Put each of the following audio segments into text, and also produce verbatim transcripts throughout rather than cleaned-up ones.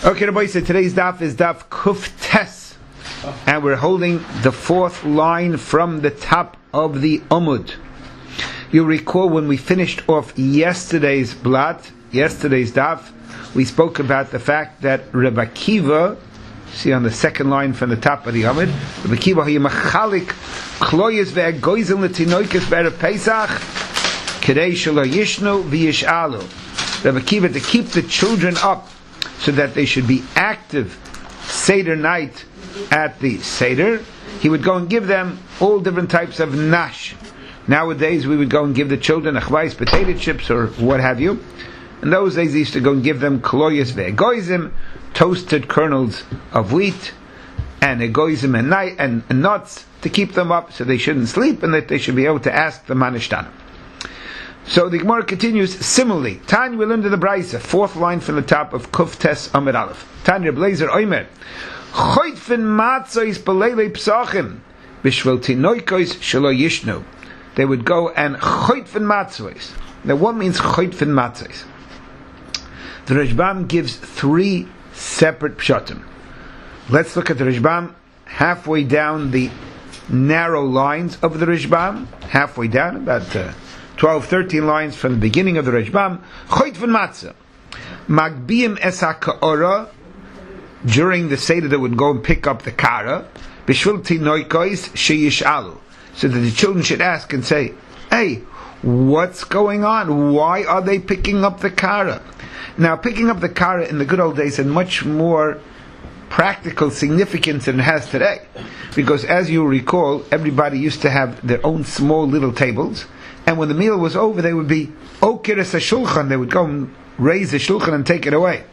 Okay, Rabbi said today's daf is daf Kuf Tes, and we're holding the fourth line from the top of the Amud. You'll recall when we finished off yesterday's blot, yesterday's daf, we spoke about the fact that Rabbi Akiva, see on the second line from the top of the Amud, Rabbi Akiva he machalik kloyes ve'agoyzim letinoikes be'erev Pesach kedei shelo yishnu v'yishalu. Rabbi Akiva, to keep the children up so that they should be active Seder night at the Seder, he would go and give them all different types of nash. Nowadays we would go and give the children achvais, potato chips or what have you. In those days he used to go and give them kloyes ve'egoyzim, toasted kernels of wheat, and egoyzim and, night, and, and nuts to keep them up so they shouldn't sleep and that they should be able to ask the manishtana. So the Gemara continues similarly. Tanya will under the Braisa, fourth line from the top of Kuf Tes Amud Aleph. Tanya Blazer Oimer, Choytfen Matzois Beleilei Psachim Bishvel Tinoikos Shelo Yishnu. They would go and Choytfen Matzois. Now what means Choytfen Matzois? The Rashbam gives three separate pshatim. Let's look at the Rashbam halfway down the narrow lines of the Rashbam, halfway down, about uh, twelve, thirteen lines from the beginning of the Rashbam. Choytfen Matzah. Magbiim es ha'ka'ora, during the Seder they would go and pick up the kara, b'shvil tinoikois sheyishalu, so that the children should ask and say, hey, what's going on? Why are they picking up the kara? Now, picking up the kara in the good old days had much more practical significance than it has today. Because as you recall, everybody used to have their own small little tables, and when the meal was over, they would be okiris shulchan. They would go and raise the shulchan and take it away.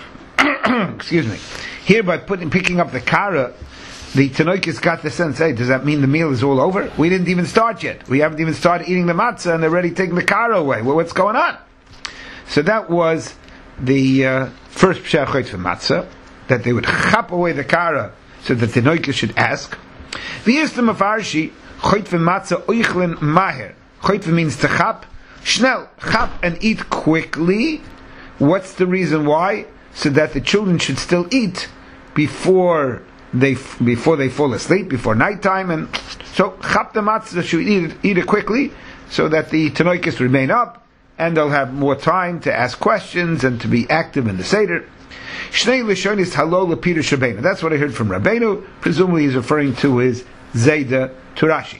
Excuse me. Here, by putting, picking up the kara, the Tanoikis got the sense, hey, does that mean the meal is all over? We didn't even start yet. We haven't even started eating the matzah, and they're already taking the kara away. Well, what's going on? So that was the uh, first pshat choytfen matzah, that they would chop away the kara so that the Tanoikis should ask. V'yistem afarshi choytfen matzah oichlin maher. Choytfen means to chap, schnell, chap and eat quickly. What's the reason why? So that the children should still eat before they before they fall asleep, before nighttime, and so chap the matzah should eat it, eat it quickly, so that the tanoikis remain up, and they'll have more time to ask questions and to be active in the Seder. Shnei Lishonis Halol Peter Shabbeinu. That's what I heard from Rabbeinu. Presumably he's referring to his Zayda Turashi.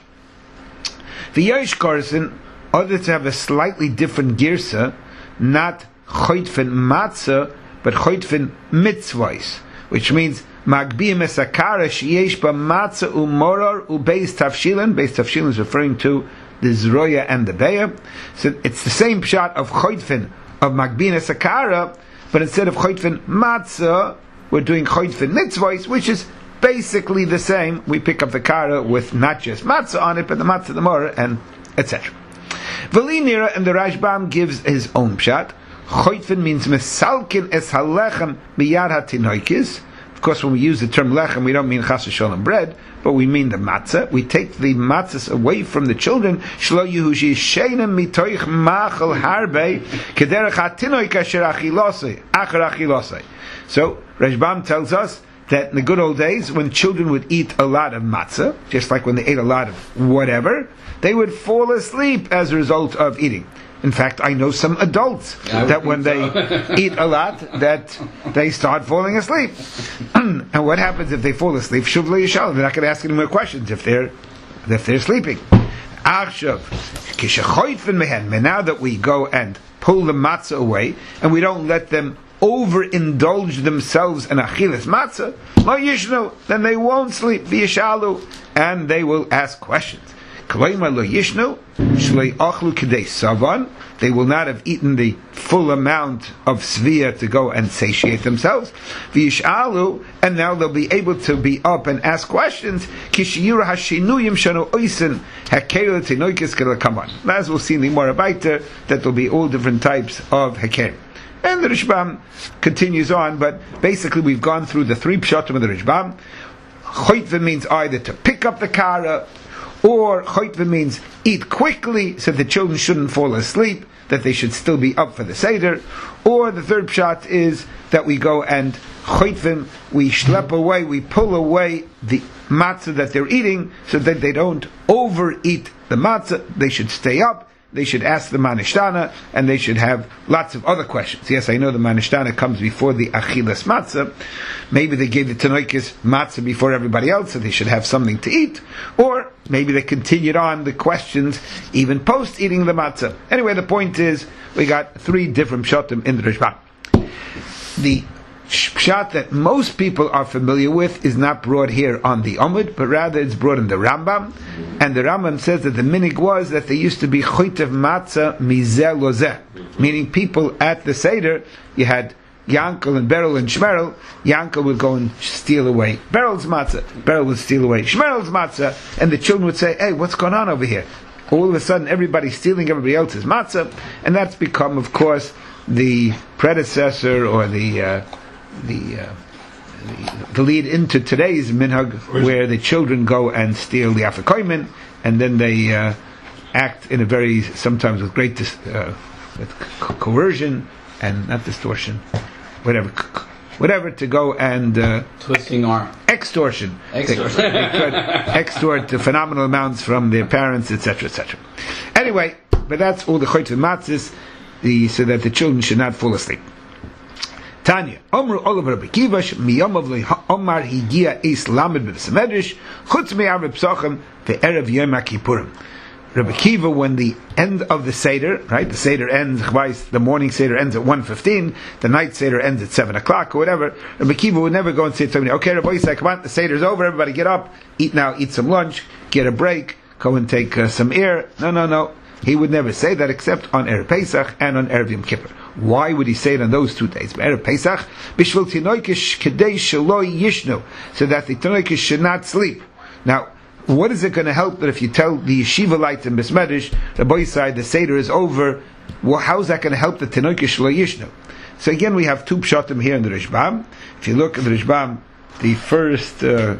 The Yesh Korsin, other to have a slightly different girsa, not choytfen matzah, but choytfen mitzvahs, which means magbiim esakara sheyesh ba matzah umoror ubeis tafshilin. Beis tafshilin is referring to the zroya and the beya. So it's the same pshat of choytfen of magbiim esakara, but instead of choytfen matzah, we're doing choytfen mitzvahs, which is basically the same. We pick up the kara with not just matzah on it, but the matzah, the morah, and et cetera. Velinira, and the Rashbam gives his own pshat. Choytfen means mesalkin es halechem miyad hatinoikis. Of course, when we use the term lechem, we don't mean chas v'sholem bread, but we mean the matzah. We take the matzahs away from the children. Shlo yehushi sheinem mitoich machal harbe kederech hatinoik asher achilosei achar achilosei. So Rashbam tells us that in the good old days, when children would eat a lot of matzah, just like when they ate a lot of whatever, they would fall asleep as a result of eating. In fact, I know some adults that when so. they eat a lot, that they start falling asleep. And what happens if they fall asleep? Shuv lo yishal. They're not going to ask any more questions if they're if they're sleeping. Achshav kishechoytfen mehen. Now that we go and pull the matzah away, and we don't let them overindulge themselves in achilas matzah, lo yishnu, then they won't sleep. V'yishalu, and they will ask questions. K'loimar lo yishnu shlei achlu k'dei savan. They will not have eaten the full amount of svia to go and satiate themselves. V'yishalu, and now they'll be able to be up and ask questions. Kishiyura hashinuyim shanu oisin hakera tinoikis kelakaman. As we'll see in the Gemara Baita, that there'll be all different types of hakerim. And the Rashbam continues on, but basically we've gone through the three pshatim of the Rashbam. Choytven means either to pick up the kara, Or choitva means eat quickly so the children shouldn't fall asleep, that they should still be up for the Seder. Or the third pshat is that we go and choitvim, we schlep away, we pull away the matzah that they're eating so that they don't overeat the matzah. They should stay up, they should ask the manishtana, and they should have lots of other questions. Yes, I know the manishtana comes before the achilas matzah. Maybe they gave the tanoikis matzah before everybody else, so they should have something to eat. Or maybe they continued on the questions even post eating the matzah. Anyway, the point is, we got three different pshatim in the Rishbam. The pshat that most people are familiar with is not brought here on the Amud, but rather it's brought in the Rambam. And the Rambam says that the minig was that there used to be choitev matzah mizeh lozeh, meaning people at the Seder, you had Yankel and Beryl and Shmerel. Yankel would go and steal away Beryl's matzah, Beryl would steal away Shmerel's matzah, and the children would say, hey, what's going on over here? All of a sudden everybody's stealing everybody else's matzah, and that's become, of course, the predecessor or the uh, The, uh, the the lead into today's minhag, where the children go and steal the afikoimen, and then they uh, act in a very, sometimes with great dis, uh, with co- coercion and not distortion, whatever, c- whatever to go and uh, twisting arm, extortion, extortion, they, they could extort the phenomenal amounts from their parents, et cetera, et cetera. Anyway, but that's all the choyt matzis, the so that the children should not fall asleep. Tanya, Omru Oliver Rabbi Kiva, Miyamav Omar Higia Eis Lamed B'Samedrish, Chutz Me'ar Psachim Ve'erev Yom HaKippurim. Rabbi Kiva, when the end of the Seder, right, the Seder ends, the morning Seder ends at one fifteen, the night Seder ends at seven o'clock or whatever, Rabbi Kiva would never go and say to somebody, okay, Rabbi Yisrael, come on, the Seder's over, everybody get up, eat now, eat some lunch, get a break, go and take uh, some air. No, no, no. He would never say that except on Erev Pesach and on Erev Yom Kippur. Why would he say it on those two days? Erev Pesach, b'shvil tinoikish kedei shelo yishnu, so that the tinoikish should not sleep. Now, what is it going to help that if you tell the yeshiva light in Besmedish, the boy side, the Seder is over, well, how is that going to help the tinoikish shelo yishnu? So again, we have two pshatim here in the Rishbam. If you look at the Rishbam, the first, uh,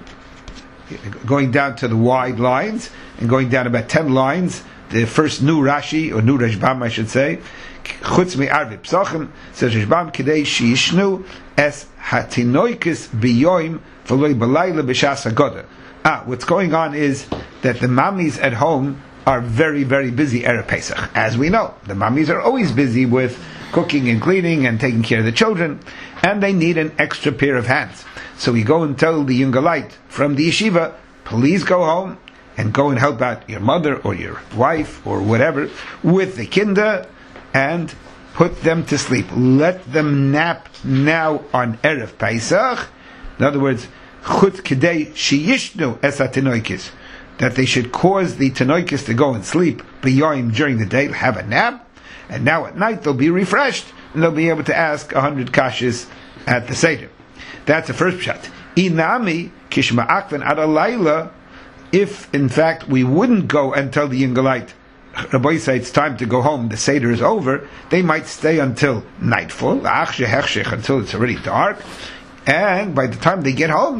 going down to the wide lines, and going down about ten lines, the first new Rashi, or new Rishbam I should say, Chutz me'arvi psachim, says Rishbam, Kidei sheyishnu es hatinoikis biyoim v'loi b'layla b'shas hagoda. Ah, what's going on is that the mammies at home are very, very busy Erev Pesach. As we know, the mammies are always busy with cooking and cleaning and taking care of the children, and they need an extra pair of hands. So we go and tell the younger light from the yeshiva, please go home and go and help out your mother or your wife or whatever with the kinder and put them to sleep. Let them nap now on Erev Pesach. In other words, chut kedei sheyishnu es hatinoikis, that they should cause the tinoikis to go and sleep b'yoyim during the day, have a nap, and now at night they'll be refreshed and they'll be able to ask a hundred kashas at the Seder. That's the first pshat. Inami kishma akven ad alayla. If, in fact, we wouldn't go and tell the Yingalite, Rabbi say it's time to go home, the Seder is over, they might stay until nightfall, until it's already dark, and by the time they get home,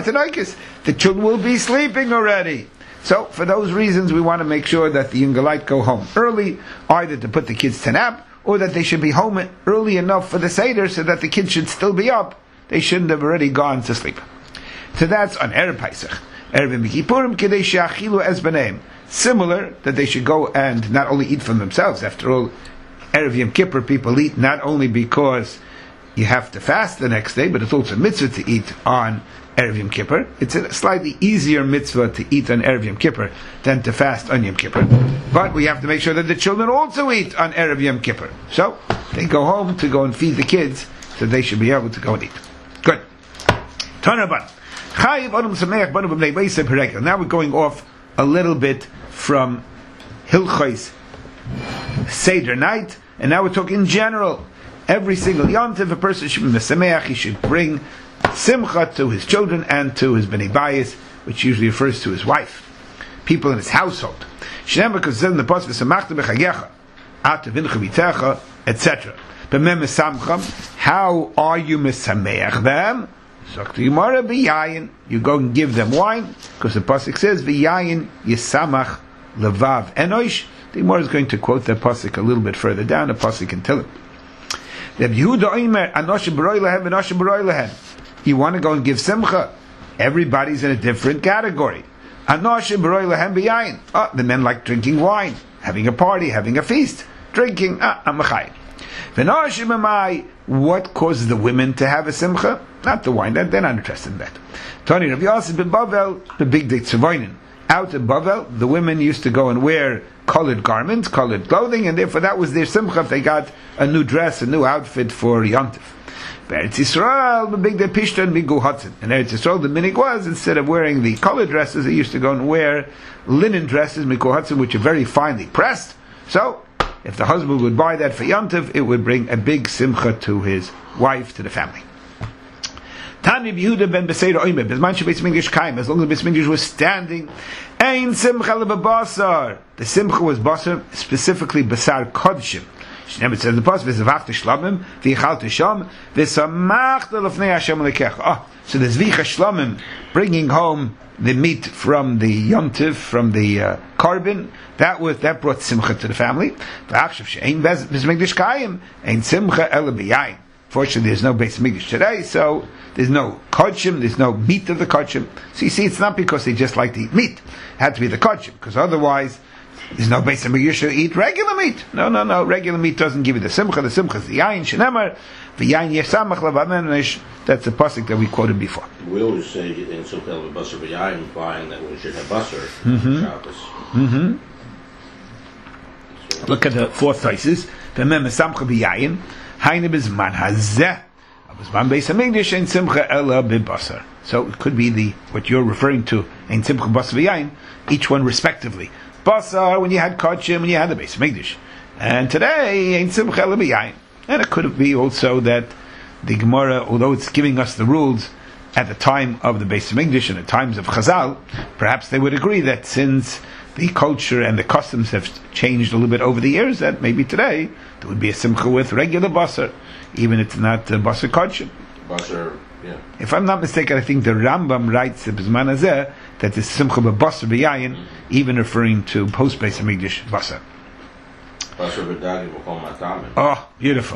the children will be sleeping already. So, for those reasons, we want to make sure that the Yingalite go home early, either to put the kids to nap, or that they should be home early enough for the Seder so that the kids should still be up. They shouldn't have already gone to sleep. So that's on Erev Pesach. Erev Kippurim kedei she'achilu es b'neim. Similar, that they should go and not only eat from themselves. After all, Erev Yom Kippur people eat not only because you have to fast the next day, but it's also a mitzvah to eat on Erev Yom Kippur. It's a slightly easier mitzvah to eat on Erev Yom Kippur than to fast on Yom Kippur. But we have to make sure that the children also eat on Erev Yom Kippur. So, they go home to go and feed the kids, so they should be able to go and eat. Good. Tanaban. Now we're going off a little bit from Hilchos Seder night, and now we're talking in general. Every single yontiv, a person should be mesameach, he should bring simcha to his children and to his bnei bayis, which usually refers to his wife, people in his household. Shneim because in the pasuk v'samachta b'chagecha, at vincha v'techa, et cetera. B'mem mesamcham, how are you mesameach them? Zakti Gemara v'yayin. You go and give them wine, because the pasuk says v'yayin yisamach levav enosh. The Gemara is going to quote that pasuk a little bit further down. The pasuk in Tehillim. Reb Yehuda Omer anosh b'roi lehem anosh b'roi lehem. You want to go and give simcha? Everybody's in a different category. Anosh b'roi lehem v'yayin. Oh, the men like drinking wine, having a party, having a feast, drinking. Ah, I'm a chayim. V'nosh b'mai. What causes the women to have a simcha? Not the wine. They're not interested in that. Tony Rav Yosef ben Bavel, the big day tzavoinin. Out in Bavel, the women used to go and wear colored garments, colored clothing, and therefore that was their simcha if they got a new dress, a new outfit for Yontif. Eretz Yisrael, the big day pishtan migu hatzin. In Eretz Yisrael, the minig was, instead of wearing the colored dresses, they used to go and wear linen dresses, migu hatzin, which are very finely pressed. So, if the husband would buy that for Yontif, it would bring a big simcha to his wife, to the family. Tani Yehuda ben Beseira Oimer, Bezman Beis Mikdash Kaim, as long as the Beis Mikdash was standing, Ein Simcha lebasar. The Simcha was basar, specifically basar kodshim. Shneim, it says in the pasuk, V'zavachta shlamim, v'yichalta sham, v'samachta lefnei Hashem lekecha. Ah, so there's vicha shlamim, bringing home the meat from the yontiv, from the uh, carbon. That was that brought simcha to the family. V'achshav she'ein Beis Mikdash Kaim, ein simcha ela b'yayin. Fortunately, there's no Beis Mikdash today, so there's no kodshim, there's no meat of the kodshim. So you see, it's not because they just like to eat meat. It had to be the kodshim, because otherwise, there's no Beis Mikdash to eat regular meat. No, no, no. Regular meat doesn't give you the simcha. The simcha is the yayin shenemar, the yayin yesamach lavamen. That's the pasuk that we quoted before. We always say in simcha lebasar v'yayin, implying that we should have basar mm-hmm. Shabbos. Mm-hmm. So, look at the fourth places. The mem samcha v'yayin. Haine bizman hazeh. Bizman Beis Hamikdash ein simcha ela b'basar. So it could be the what you're referring to ein simcha basar v'yayin. Each one respectively. Basar when you had kodshim, when you had the Beis Hamikdash, and today ein simcha ela b'yayin. And it could be also that the Gemara, although it's giving us the rules at the time of the Beis Hamikdash and the times of Chazal, perhaps they would agree that since the culture and the customs have changed a little bit over the years, that maybe today there would be a simcha with regular basar, even if it's not uh, basar kodshim. Basar, yeah. If I'm not mistaken, I think the Rambam writes the B'zman Hazeh that the simcha b'basar b'yayin, mm-hmm. even referring to post Beis Hamikdash basar. Basar b'dagim v'chol matamin. Oh, beautiful.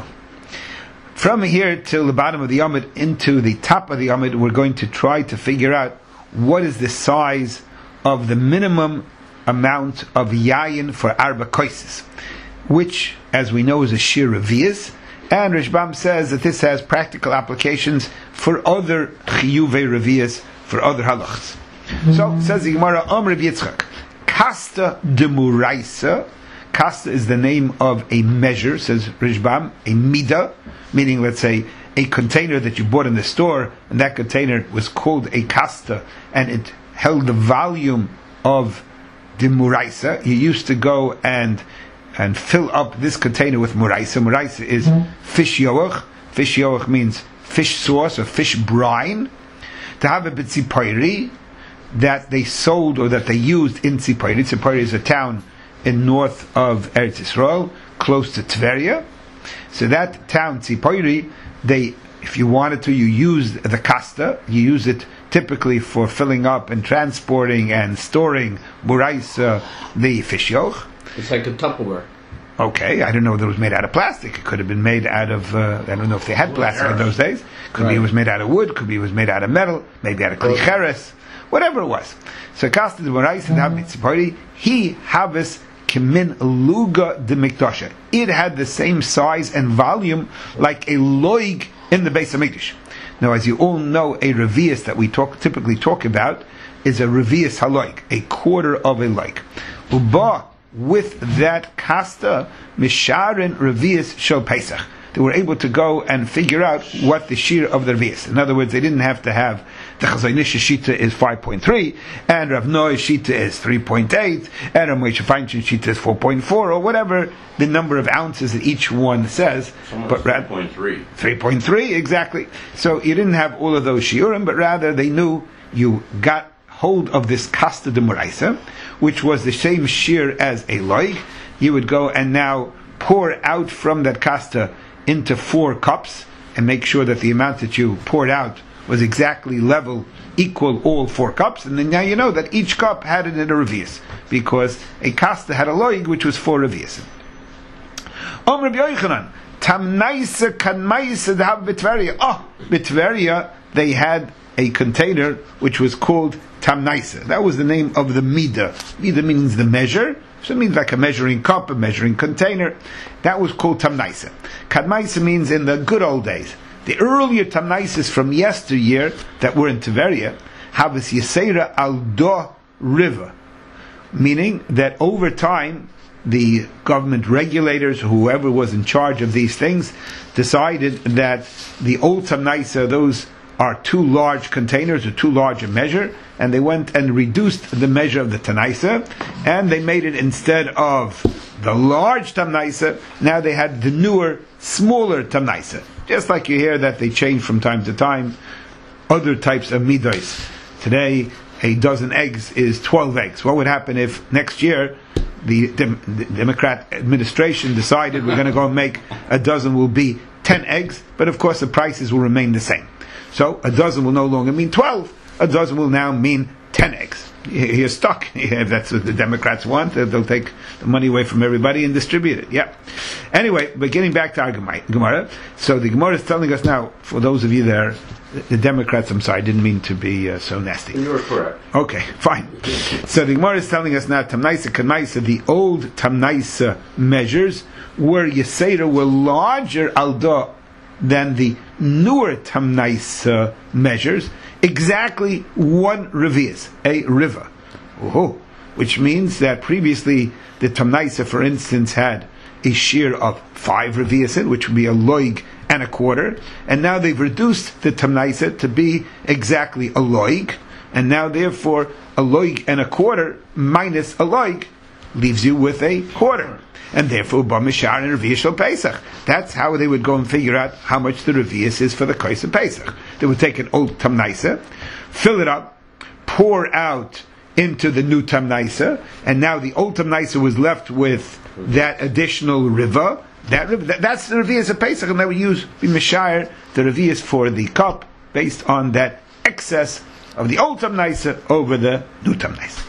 From here till the bottom of the Amud into the top of the Amud, we're going to try to figure out what is the size of the minimum amount of yayin for arba koises, which, as we know, is a shir revius, and Rishbam says that this has practical applications for other chiyuvei revius, for other halachas. Mm-hmm. So, says the Gemara, Om Rav Yitzchak, Kasta de Muraisa. Kasta is the name of a measure, says Rishbam, a midah, meaning, let's say, a container that you bought in the store, and that container was called a kasta, and it held the volume of the muraisa. You used to go and and fill up this container with muraisa. Muraisa is mm-hmm. fish yoach. Fish yoach means fish sauce or fish brine. To have a b'tzipayri that they sold or that they used in Tzipayri. Tzipayri is a town in north of Eretz Yisrael, close to Tveria. So that town, Tzipayri, they, if you wanted to, you used the kasta. You use it typically for filling up and transporting and storing muraisa, the fish yoch. It's like a Tupperware. Okay, I don't know if it was made out of plastic. It could have been made out of, uh, I don't know if they had plastic in those days. Could right. be it was made out of wood, could be it was made out of metal, maybe out of klicheres, whatever it was. So kasta the muraisa, mm-hmm. he havis kimin luga de mikdasha. It had the same size and volume like a loig in the Beis Hamikdash. Now, as you all know, a revius that we talk typically talk about is a revius haloik, a quarter of a loig. Uba, with that kasta, misharin revius shel Pesach. They were able to go and figure out what the shir of the revius. In other words, they didn't have to have the Chazon Ish shita is five point three, and Rav Noah shita is three point eight, and Rav Moshe Feinstein shita is four point four, or whatever the number of ounces that each one says. Someone but three point three. three point three, exactly. So you didn't have all of those shiurim, but rather they knew you got hold of this kasta de muraisa, which was the same shir as a loig. You would go and now pour out from that kasta into four cups, and make sure that the amount that you poured out was exactly level, equal all four cups, and then now you know that each cup had it in a revius, because a kasta had a loig which was four revius. Om Rabbi Yochanan, Tamnaisa Kanmaisa Dhav Bitveria. Oh, Bitveria, they had a container which was called Tamnaisa. That was the name of the Midah. Midah means the measure, so it means like a measuring cup, a measuring container. That was called Tamnaisa. Kanmaisa means in the good old days. The earlier Tamnaisas from yesteryear that were in Tveria have this Yisera al Do river, meaning that over time the government regulators, whoever was in charge of these things, decided that the old Tamnaisa, those are too large containers or too large a measure, and they went and reduced the measure of the Tanaisa, and they made it, instead of the large Tamnaisa, now they had the newer, smaller Tamnaisa. Just like you hear that they change from time to time other types of midos. Today, a dozen eggs is twelve eggs. What would happen if next year the, Dem- the Democrat administration decided we're going to go and make a dozen will be ten eggs, but of course the prices will remain the same. So a dozen will no longer mean twelve, a dozen will now mean ten eggs. You're stuck. If that's what the Democrats want, they'll take the money away from everybody and distribute it. Yeah. Anyway, but getting back to our Gemara. So the Gemara is telling us now, for those of you there, the Democrats, I'm sorry, I didn't mean to be uh, so nasty. You were correct. Okay, fine. So the Gemara is telling us now, Tamnaisa, Kanmaisa, the old Tamnaisa measures were Yisera, were larger alda than the newer Tamnaisa measures, exactly one revius, a river. Oh, which means that previously the Tamnaisa, for instance, had a shear of five reviusin, which would be a loig and a quarter, and now they've reduced the Tamnaisa to be exactly a loig, and now therefore a loig and a quarter minus a loig leaves you with a quarter. And therefore, Bamishar and Revius Shel Pesach. That's how they would go and figure out how much the Revius is for the Kos of Pesach. They would take an old Tamnaisa, fill it up, pour out into the new Tamnaisa, and now the old Tamnaisa was left with that additional river. That, that that's the Revius of Pesach, and they would use Bamishar, the Revius for the cup, based on that excess of the old Tamnaisa over the new Tamnaisa.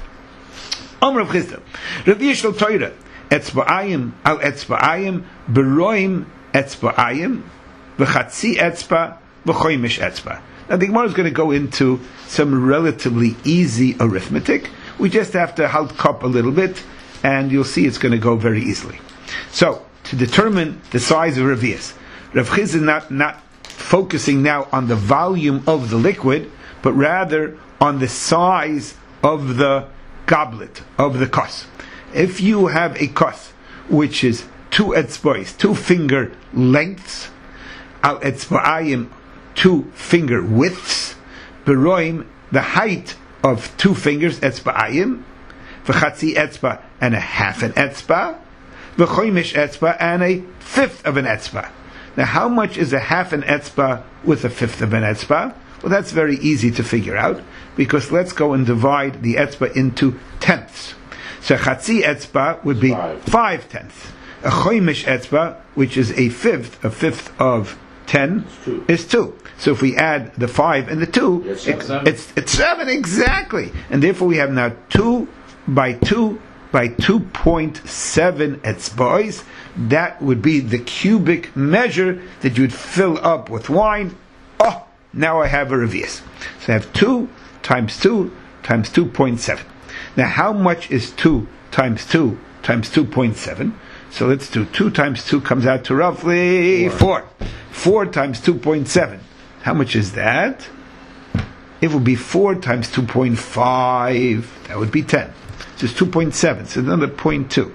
Omer of Chisda, Revius Shel Torah. Etzba'ayim al etzba'ayim beroim etzba'ayim v'chatzi etzba v'choimish etzba. Now the Gemara is going to go into some relatively easy arithmetic. We just have to halt cup a little bit, and you'll see it's going to go very easily. So, to determine the size of revius, Rav Chiz is not, not focusing now on the volume of the liquid, but rather on the size of the goblet, of the kos. If you have a kos which is two etzbois, two finger lengths, al etzba'ayim, two finger widths, beroim, the height of two fingers, etzba'ayim, v'chatzi etzba, and a half an etzba, v'choimish etzba, and a fifth of an etzba. Now, how much is a half an etzba with a fifth of an etzba? Well, that's very easy to figure out, because let's go and divide the etzba into tenths. So chatzi etzba would be five, five tenths. A choimish etzba, which is a fifth, a fifth of ten, two. is two. So if we add the five and the two, it's, it, seven. it's it's seven exactly. And therefore we have now two by two by two point seven etzbois. That would be the cubic measure that you would fill up with wine. Oh, now I have a revius. So I have two times two times two point seven. Now, how much is two times two times two point seven? So let's do two times two comes out to roughly four. four times two point seven. How much is that? It would be four times two point five. That would be ten. So it's two point seven. So another zero point two.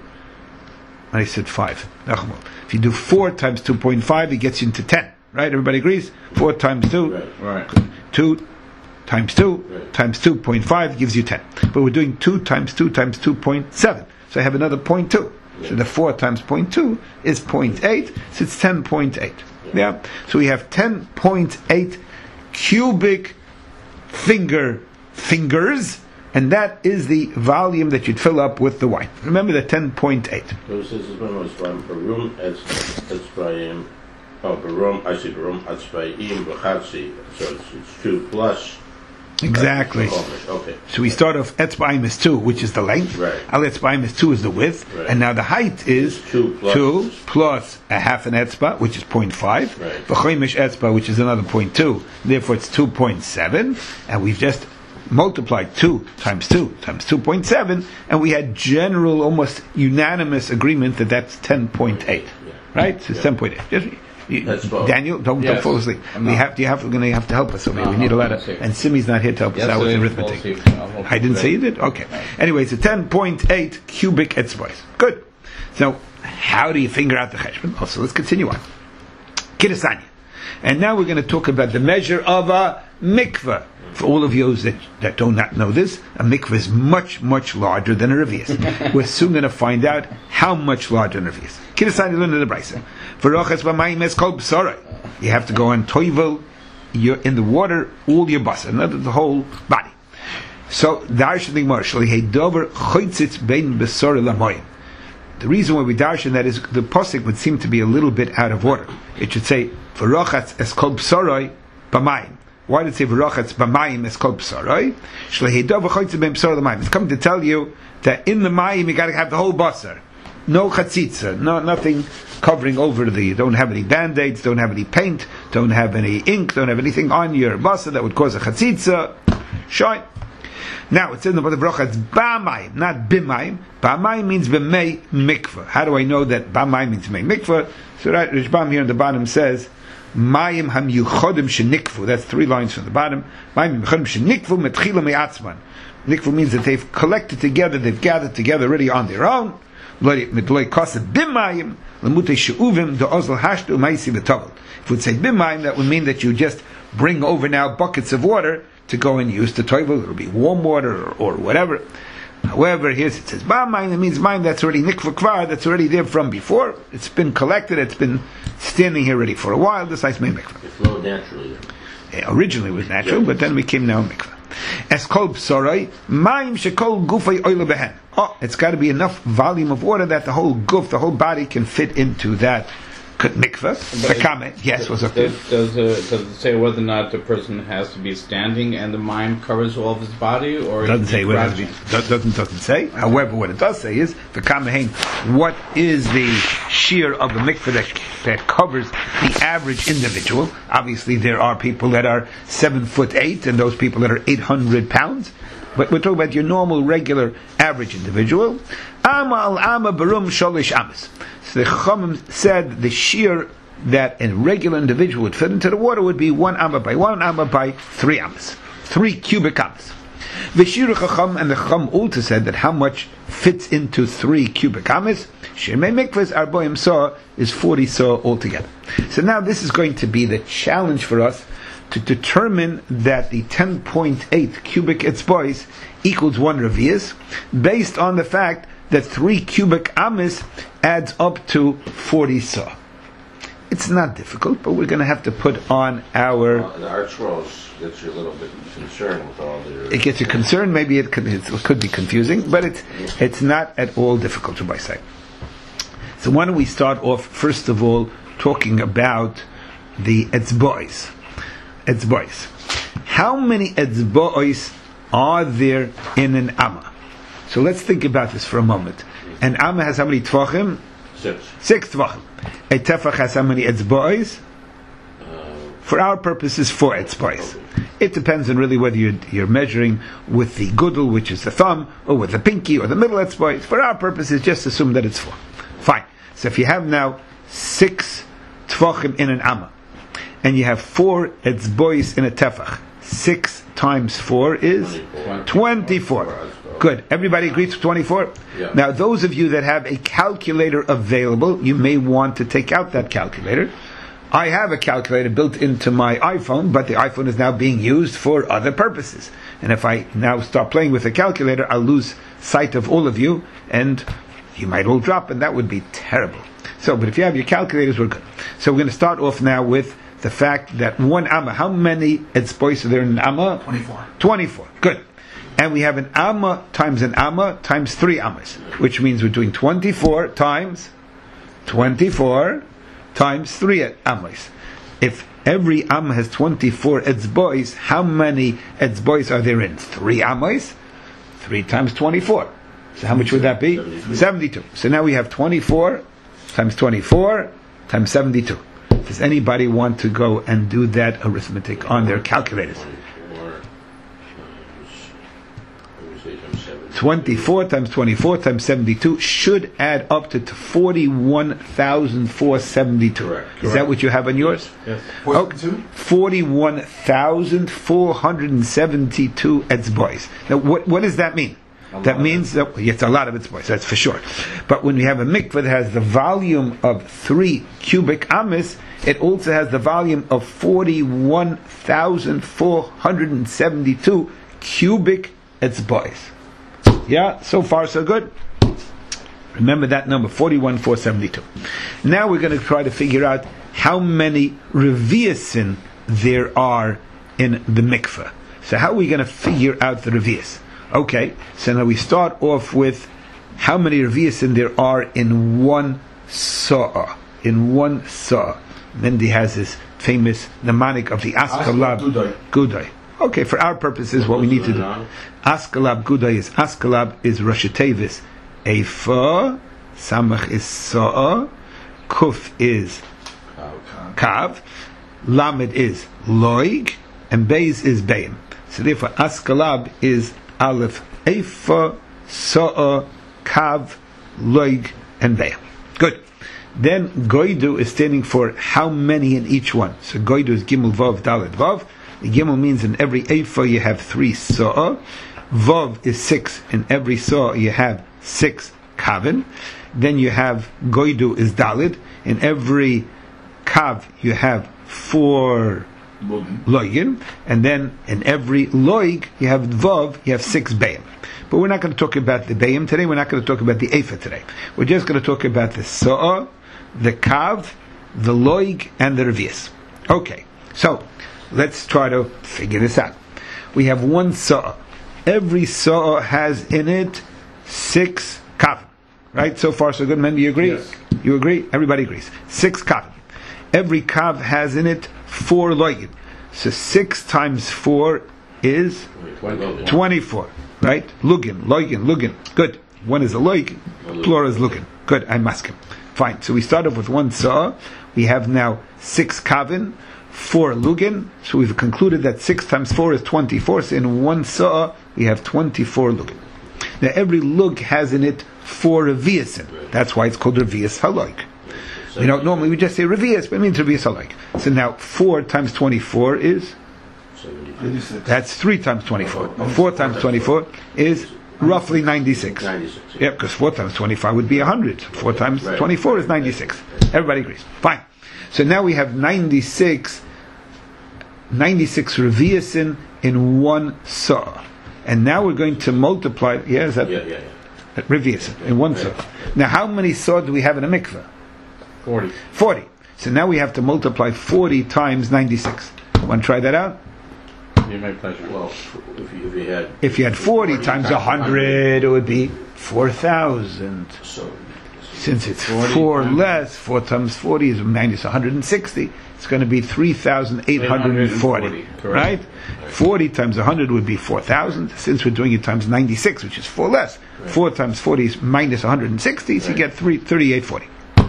I said five. If you do four times two point five, it gets you into ten. Right? Everybody agrees? four times two. Right. right. two times two right. times two point five gives you ten. But we're doing two times two times two point seven. So I have another zero point two. Yeah. So the four times zero point two is zero point eight. So it's ten point eight. Yeah. yeah. So we have ten point eight cubic finger fingers, and that is the volume that you'd fill up with the wine. Remember the ten point eight. So this is one was from a room as as by um Oh, barum, I see barum, atzvayim, b'chatzi, so it's, it's two plus. Exactly. Okay. So we start off etzba'im is two, which is the length. Right. Al etzba'im is two is the width, right. And now the height is two plus, two plus a half an etzba, which is zero point five. Right. V'choimish etzba, which is another zero point two. Therefore, it's two point seven, and we've just multiplied two times two times two point seven, and we had general, almost unanimous agreement that that's ten point eight. Yeah. Right? So it's yeah. ten point eight. Just, You, Daniel, don't, yes. don't fall asleep. I'm we have, you have, we're going to have to help us. So no, we need a letter. And Simi's not here to help us out with arithmetic. I didn't say you did? Okay. Anyway, so ten point eight cubic etzbois. Good. So, how do you figure out the cheshbon? Also, let's continue on. Kiddusanya. And now we're going to talk about the measure of a mikveh. For all of you that, that do not know this, a mikveh is much, much larger than a revius. We're soon going to find out how much larger than a revius. Kiddusanya learned in the Brisa. You have to go and toivel you're in the water, all your basa, not the whole body. So darshan the reason why we darshan that is the posik would seem to be a little bit out of order. It should say v'rochatz es kol b'soroi b'mayim. Why did it say v'rochatz b'mayim es kol b'soroi? Shlehidav v'choitz ben b'soroi l'mayim. It's coming to tell you that in the mayim you got to have the whole basar. No chatzitza, no nothing covering over the. You don't have any band-aids, don't have any paint, don't have any ink, don't have anything on your basa that would cause a chatzitza. Shine. Now it's in the bracha. It's ba'mayim, not bimayim. Ba'mayim means b'mei mikvah. How do I know that ba'mayim means b'mei mikvah? So right, Rishbam here on the bottom says mayim ham yuchodim shenikvu. That's three lines from the bottom. Mayim yuchodim shenikvu metchila me'atzman. Nikvu means that they've collected together, they've gathered together already on their own. If it would say bimayim, that would mean that you just bring over now buckets of water to go and use the toivel. It'll be warm water or, or whatever. However, here it says ba'mayim, it means mayim that's already nikva kvar, that's already there from before. It's been collected, it's been standing here already for a while. This is mayim mikvah. It flowed naturally. Yeah, originally it was natural, yeah. But then we came now mikvah. Es kol b'sorai, mayim shekol gufay oile behen. Oh, it's got to be enough volume of water that the whole goof, the whole body can fit into that mikveh. The comment, yes, was okay. Does, does, uh, does it say whether or not the person has to be standing and the mayim covers all of his body, or doesn't say whether it be, doesn't doesn't say. Okay. However, what it does say is the comment. What is the shear of the mikveh that, that covers the average individual? Obviously, there are people that are seven foot eight, and those people that are eight hundred pounds. But we're talking about your normal, regular, average individual. Ama al ama barum sholish amas. So the Chachamim said the shear that a regular individual would fit into the water would be one amma by one amma by three amas, three cubic amas. V'shir Chacham and the Chacham also said that how much fits into three cubic amas. Shirmei mikvahs arboim saw is forty saw altogether. So now this is going to be the challenge for us to determine that the ten point eight cubic etzbois equals one revius, based on the fact that three cubic amis adds up to forty saw. It's not difficult, but we're going to have to put on our... Well, the art scrolls gets you a little bit concerned with all the... It gets you concerned, maybe it could, it could be confusing, but it's, it's not at all difficult to by sight. So why don't we start off, first of all, talking about the etzbois. Etzbois. How many etzbois are there in an amma? So let's think about this for a moment. An amma has how many tvachim? Six. Six tvachim. A tefach has how many etzbois? Uh, for our purposes, four etzbois. It depends on really whether you're, you're measuring with the gudel, which is the thumb, or with the pinky, or the middle etzbois. For our purposes, just assume that it's four. Fine. So if you have now six tvachim in an amma, and you have four etzbois in a tefach. Six times four is twenty-four. twenty-four. Good. Everybody agrees to twenty-four? Yeah. Now, those of you that have a calculator available, you may want to take out that calculator. I have a calculator built into my iPhone, but the iPhone is now being used for other purposes. And if I now start playing with a calculator, I'll lose sight of all of you, and you might all drop, and that would be terrible. So, but if you have your calculators, we're good. So we're going to start off now with the fact that one amma, how many etzbois are there in an amma? twenty-four. twenty-four. Good. And we have an amma times an amma times three ammas, which means we're doing twenty-four times twenty-four times three amos. If every am has twenty-four etzbois, how many etzbois are there in? Three amos? Three times twenty-four. So how much would that be? seventy-two. seventy-two. So now we have twenty-four times twenty-four times seventy-two. Does anybody want to go and do that arithmetic on their calculators? twenty-four times twenty-four times seventy-two should add up to forty-one thousand four hundred seventy-two. Correct. Is that what you have on yours? Yes. Oh, forty-one thousand four hundred seventy-two etzbois. Now, what, what does that mean? That means that it's a lot of etzbois, that's for sure. But when we have a mikveh that has the volume of three cubic amis, it also has the volume of forty-one thousand four hundred seventy-two cubic etzbois. Yeah, so far so good. Remember that number, forty-one thousand four hundred seventy-two. Now we're going to try to figure out how many reviasin there are in the mikveh. So how are we going to figure out the revias? Okay, so now we start off with how many reviasin there are in one sa'ah. In one sa'ah. Mendy has this famous mnemonic of the Askalab Gudai. Okay, for our purposes, what we need to do. Askalab Gudai is Askalab is Rosh Tevis. Eifa, Samach is Sa'ah, Kuf is Kav, Lamed is Loig, and Beis is Beim. So therefore, Askalab is Aleph, Eifa, Sa'ah, Kav, Loig, and Beim. Good. Then Goidu is standing for how many in each one. So Goidu is Gimel Vav Dalet Vav. The Gimel means in every Eifa you have three Sa'ah. Vav is six. In every Sa'ah you have six Kavin. Then you have Goidu is Dalet. In every Kav you have four Loigin. And then in every Loig you have Vav, you have six Beim. But we're not going to talk about the Beim today. We're not going to talk about the Eifa today. We're just going to talk about the Sa'ah, the Kav, the Loig, and the Revius. Okay, so let's try to figure this out. We have one Sa'ah. Every Sa'ah has in it six Kav. Right? So far so good. Men, do you agree? Yes. You agree? Everybody agrees. Six Kav. Every Kav has in it four Loigin. So six times four is twenty-four. Right? Lugin, Loigin, Lugin. Good. One is a Loig, plural is Lugin. Good. I'm asking. Fine. So we start off with one Sa'ah. We have now six Kavin, four Lugin. So we've concluded that six times four is twenty-four. So in one Sa'ah, we have twenty-four Lugin. Now every Lug has in it four Reviasin. That's why it's called Revias Haloik. You know, normally we just say Revias, but it means Revias Haloik. So now four times twenty-four is? That's three times twenty-four. Four times twenty-four is roughly ninety-six. ninety-six. Yeah, because four times twenty-five would be one hundred. Four times twenty-four is ninety-six. Everybody agrees. Fine. So now we have ninety-six, ninety-six Reviasin in one Sa'ah. And now we're going to multiply. Yeah, is that? Yeah, yeah, yeah. Reviasin in one Sa'ah. Now how many Sa'ah do we have in a mikveh? Forty. Forty. So now we have to multiply forty times ninety-six. Want to try that out? Be my pleasure. Well, if you, if you had If you had forty times one hundred, it would be four thousand. so Since it's forty four times- less, four times forty is minus one hundred sixty. It's going to be three thousand eight hundred forty. eight hundred forty, Right? correct. forty times one hundred would be four thousand. Since we're doing it times ninety-six, which is four less, four times forty is minus one hundred sixty, so you get three, thirty-eight forty.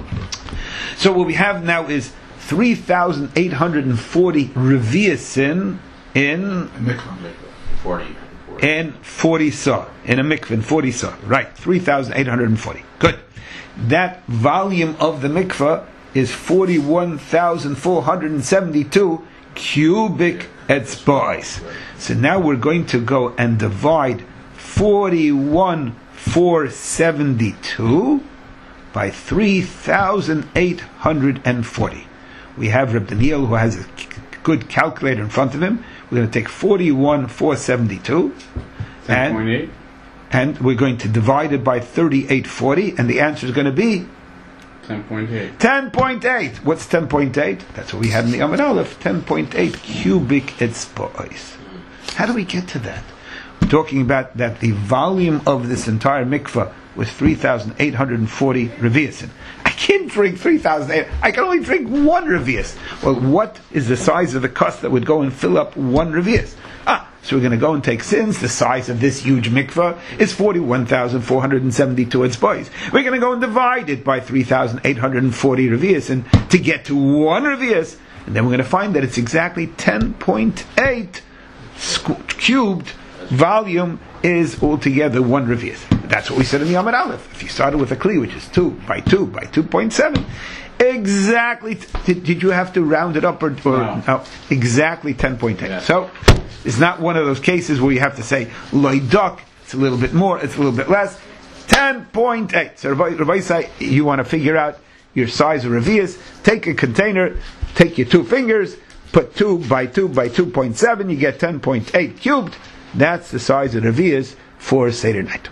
So what we have now is three thousand eight hundred forty Reviasin in forty. in forty Sa'ah. In a mikveh, in forty Sa'ah. Right, three thousand eight hundred forty. Good. That volume of the mikveh is forty-one thousand four hundred seventy-two cubic etzbois. So now we're going to go and divide forty-one thousand four hundred seventy-two by three thousand eight hundred forty. We have Reb Daniel who has a good calculator in front of him. We're going to take forty-one thousand four hundred seventy-two ten point and, eight. and we're going to divide it by thirty-eight forty, and the answer is going to be ten point eight. ten point eight. What's ten point eight? That's what we had in the Amud Aleph. ten point eight cubic etzbois. How do we get to that? We're talking about that the volume of this entire mikveh was three thousand eight hundred forty reviasin. I can't drink three thousand eight. I can only drink one revius. Well, what is the size of the cuss that would go and fill up one revius? Ah, so we're going to go and take sins. The size of this huge mikveh is forty-one thousand four hundred seventy-two etzbois. We're going to go and divide it by three thousand eight hundred forty revius, and to get to one revius, and then we're going to find that it's exactly ten point eight squ- cubed volume is altogether one revius. That's what we said in the Amud Aleph. If you started with a kli, which is two by two by two point seven, exactly. T- did, did you have to round it up or, or no. no, exactly ten point eight? Yeah. So it's not one of those cases where you have to say loyduk. It's a little bit more. It's a little bit less. ten point eight. So Rabbi, Rabbi say you want to figure out your size of revius. Take a container. Take your two fingers. Put two by two by two point seven. You get ten point eight cubed. That's the size of revius for Seder night.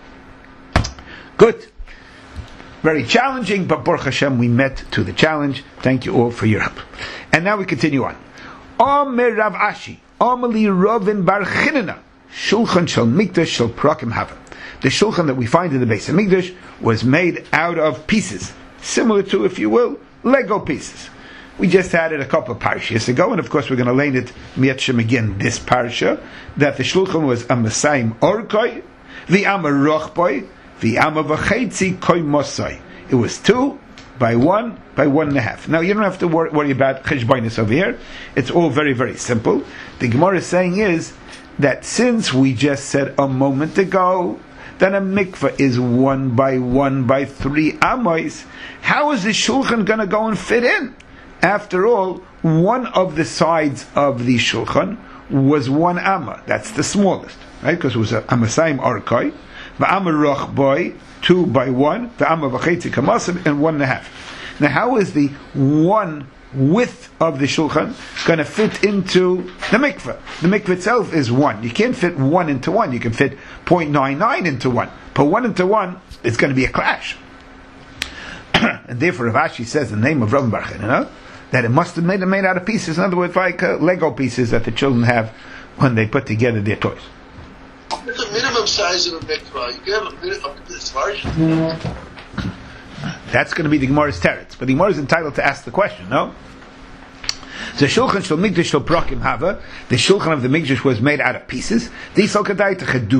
Good. Very challenging, but Baruch Hashem, we met to the challenge. Thank you all for your help. And now we continue on. Omer Rav Ashi, Omeli Rovin Bar Chinina, Shulchan Shel Mikdash Shel Prakim Hava. The shulchan that we find in the Beis HaMikdash was made out of pieces, similar to, if you will, Lego pieces. We just had it a couple of parshas ago, and of course we're going to learn it Mietchem again this parsha, that the shulchan was a Masayim Orkoi, the Ama Rochboi, the Ama V'chetzi Koi Mosai. It was two by one by one and a half. Now you don't have to wor- worry about cheshbonis over here. It's all very, very simple. The Gemara is saying is that since we just said a moment ago that a mikveh is one by one by three amos, how is the shulchan going to go and fit in? After all, one of the sides of the shulchan was one amma. That's the smallest, right? Because it was a amasayim arkoi, the amma rochboi, two by one, the amma v'chetzi kamasim, and one and a half. Now, how is the one width of the shulchan going to fit into the mikveh? The mikveh itself is one. You can't fit one into one. You can fit zero point nine nine into one. Put one into one, it's going to be a clash. And therefore, Rav Ashi says in the name of Rav Bar Chinina that it must have been made out of pieces. In other words, like uh, Lego pieces that the children have when they put together their toys. What's the minimum size of a mikvah? You can have a minimum this large. That's going to be the Gemara's teretz, but the Gemara is entitled to ask the question. No. So Shulchan Shel Mikdash Shel Prakim Hava, the Shulchan of the Mikdash was made out of pieces. If you're going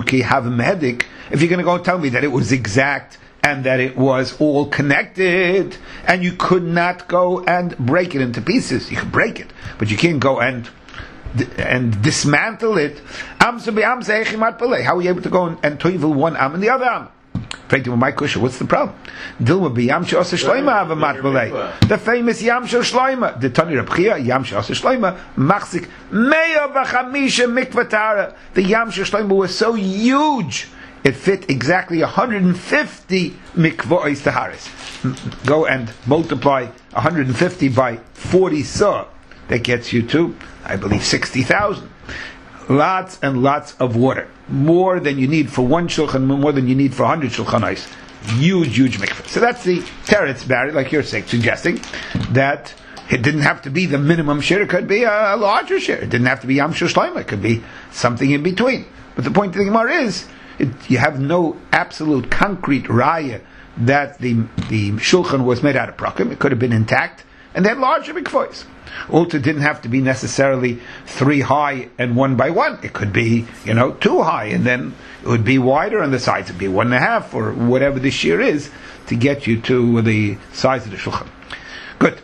to go and tell me that it was exact and that it was all connected, and you could not go and break it into pieces. You could break it, but you can't go and and dismantle it. How are you able to go and, and toivel one am and the other am? My kusha, what's the problem? Dilma be Yam Shel Shloima have a matbalei. The famous Yam Shel Shloima, the Tani Reb Chia, Yam Shel Shloima, Machzik Meya v'chamisha mikvah tara. The Yam Shel Shloima was so huge, it fit exactly one hundred fifty mikvahs taharis. Go and multiply one hundred fifty by forty saw. That gets you to, I believe, sixty thousand. Lots and lots of water. More than you need for one shulchan, more than you need for one hundred shulchanais. Huge, huge mikvah. So that's the teretz, Barry, like you're saying, suggesting that it didn't have to be the minimum share, it could be a, a larger share. It didn't have to be Yam Shel Shloima, it could be something in between. But the point of the Gemara is, it, you have no absolute concrete raya that the the shulchan was made out of prakim. It could have been intact, and they had larger mikvahs. Also, didn't have to be necessarily three high and one by one. It could be, you know, two high, and then it would be wider on the sides. It'd be one and a half, or whatever the shear is, to get you to the size of the shulchan. Good.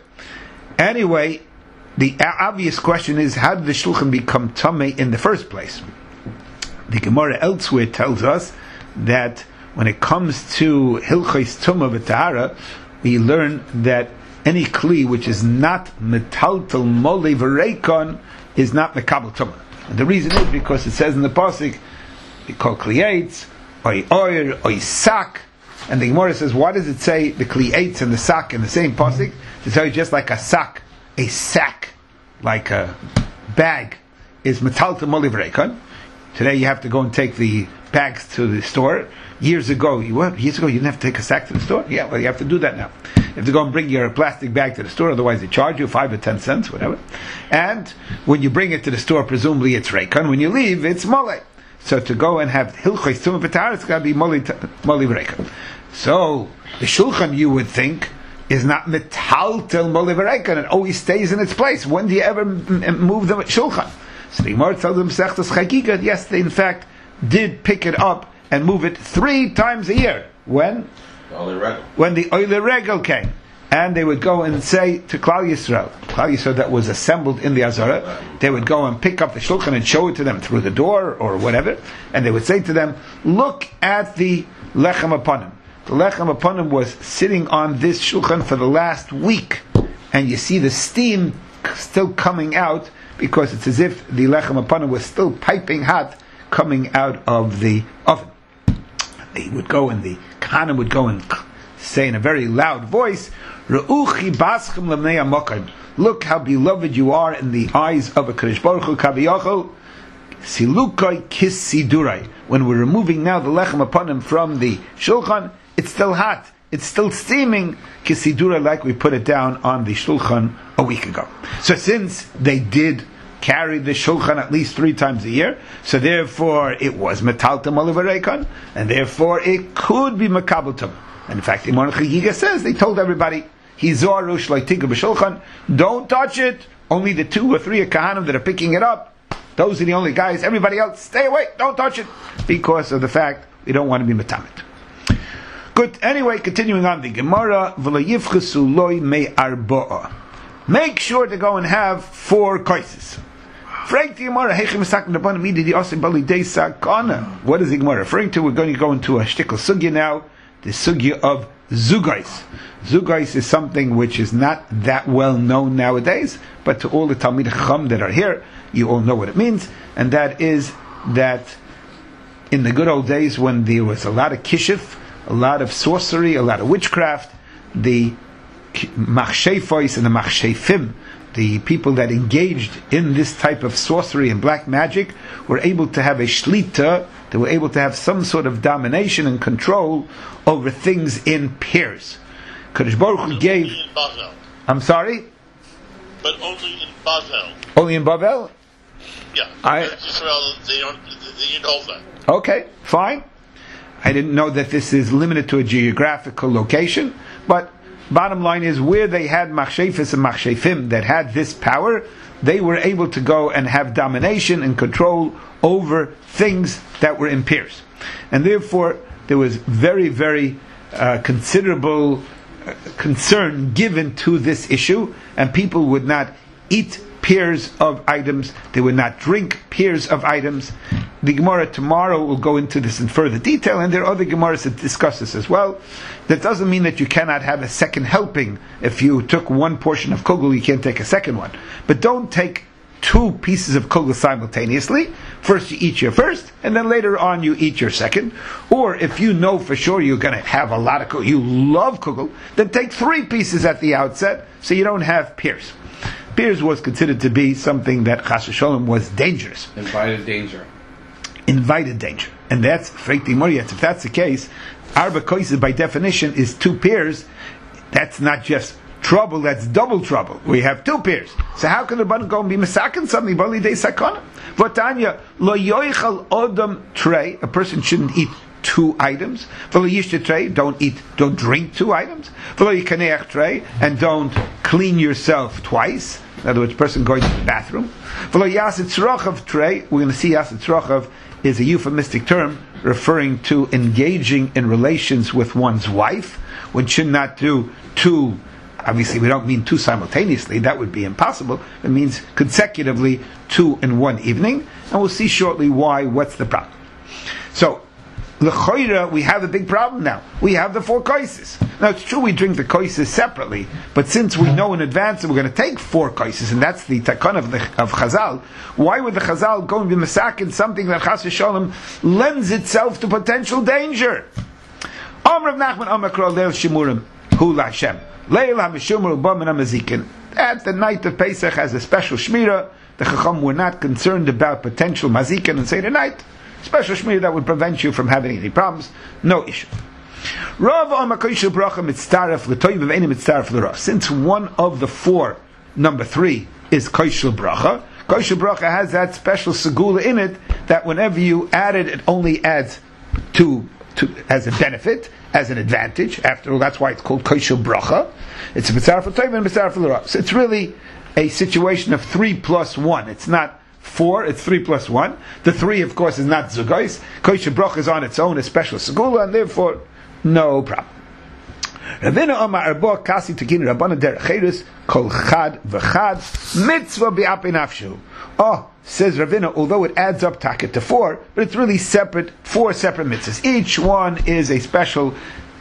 Anyway, the obvious question is, how did the shulchan become tamei in the first place? The Gemara elsewhere tells us that when it comes to hilchos tumah v'tahara, we learn that any kli which is not metaltel mole v'reikon is not mekabel tumah. And the reason is because it says in the pasuk, we call kliates, oy oir, oy sak, and the Gemara says, why does it say the kliates and the sak in the same pasuk? To tell you just like a sak, a sack, like a bag, is metaltel mole v'reikon. Today you have to go and take the bags to the store. Years ago, you what? Years ago you didn't have to take a sack to the store? Yeah, well you have to do that now. You have to go and bring your plastic bag to the store, otherwise they charge you five or ten cents, whatever. And when you bring it to the store, presumably it's reikon. When you leave, it's mole. So to go and have hilchos tumah v'tahara, it's got to be mole mole reikon. So the shulchan, you would think, is not metaltel moliverekan. It always stays in its place. When do you ever m- m- move the shulchan? So the Gemara tells them Sechtas Chagiga, yes, they in fact did pick it up and move it three times a year. When? When the Oile Regel came. And they would go and say to Klal Yisrael, Klal Yisrael that was assembled in the Azara, they would go and pick up the shulchan and show it to them through the door or whatever, and they would say to them, look at the Lechem Aponim. The Lechem Aponim was sitting on this shulchan for the last week, and you see the steam still coming out, because it's as if the Lechem Aponim was still piping hot coming out of the oven. They would go and the Kahanim would go and say in a very loud voice, Re'uchi baschem lemnei hamokim. Look how beloved you are in the eyes of a Kadosh Baruch Hu Kaviyachol. Silukai kis sidurai. When we're removing now the lechem aponim from the shulchan, it's still hot. It's still steaming kis sidurai, like we put it down on the shulchan a week ago. So since they did carry the shulchan at least three times a year, so therefore it was metaltem olivarekon, and therefore it could be makabeltum. And in fact, Imar Chagiga says they told everybody, don't touch it. Only the two or three Kahanim that are picking it up, those are the only guys. Everybody else, stay away, don't touch it, because of the fact we don't want to be metamet. Good. Anyway, continuing on the Gemara, make sure to go and have four koises. What is the Gemara referring to? We're going to go into a shtickle sugya now, the sugya of zugais. Zugais is something which is not that well known nowadays, but to all the Talmid Chacham that are here, you all know what it means, and that is that in the good old days when there was a lot of kishif, a lot of sorcery, a lot of witchcraft, the machshefos and the machshefim, the people that engaged in this type of sorcery and black magic, were able to have a shlita. They were able to have some sort of domination and control over things in pairs. Kadosh Baruch Hu gave. Only in Bavel. I'm sorry? But only in Bavel. Only in Bavel? Yeah. I, Israel, they don't, they didn't hold that. Okay, fine. I didn't know that this is limited to a geographical location, but bottom line is, where they had machshefis and machshefim that had this power, they were able to go and have domination and control over things that were in pairs. And therefore, there was very, very uh, considerable uh, concern given to this issue, and people would not eat pairs of items, they would not drink pairs of items. The Gemara tomorrow will go into this in further detail, and there are other Gemaras that discuss this as well. That doesn't mean that you cannot have a second helping. If you took one portion of kugel, you can't take a second one. But don't take two pieces of kugel simultaneously. First you eat your first, and then later on you eat your second. Or if you know for sure you're going to have a lot of kugel, you love kugel, then take three pieces at the outset, so you don't have pairs. Pairs was considered to be something that Chas v'Sholom was dangerous. Invited danger. Invited danger. And that's, if that's the case, Arba Koises by definition is two pairs. That's not just trouble, that's double trouble. We have two pairs. So how can the Rabbanan go and be Mesakin something? Bali de Sakana. Votanya, lo yoichal odom trey, a person shouldn't eat two items. V'lo yishta trey, don't eat, don't drink two items. V'lo yikaneach trey, and don't clean yourself twice. In other words, person going to the bathroom. V'lo yasit tzrochav trey, we're going to see yasit tzrochav is a euphemistic term referring to engaging in relations with one's wife. One should not do two, obviously we don't mean two simultaneously, that would be impossible. It means consecutively two in one evening, and we'll see shortly why, what's the problem. So, l'choira, we have a big problem now. We have the four koises. Now it's true we drink the koises separately, but since we know in advance that we're going to take four koises, and that's the takon of, the, of Chazal, why would the Chazal go and be masakin something that Chas v'Sholom lends itself to potential danger? Amr of Nachman Amakro Leil Shimurim Hu LaHashem Leil HaMishumur U'Bam HaMazikin. At the night of Pesach has a special shmira. The Chacham were not concerned about potential mazikin and say the night. Special shmira that would prevent you from having any problems. No issue. Rav Amar Koishel Bracha Mitzaref L'Toiv V'Eini Mitzaref L'Ra. Since one of the four, number three, is Koishel Bracha, Koishel Bracha has that special segula in it that whenever you add it, it only adds to to, as a benefit, as an advantage. After all, that's why it's called kosher bracha. It's a b'tzar for tov and b'tzar for l'ra. So it's really a situation of three plus one. It's not four, it's three plus one. The three, of course, is not zugais. Kosher bracha is on its own, a special segula, and therefore, no problem. Ravina Omar Arbo Kasi Tekin Rabbana Der Cheirus Kol Chad V'Chad Mitzvah B'Apei Nafshu. Oh, says Ravina, although it adds up taket to four, but it's really separate, four separate mitzvahs. Each one is a special,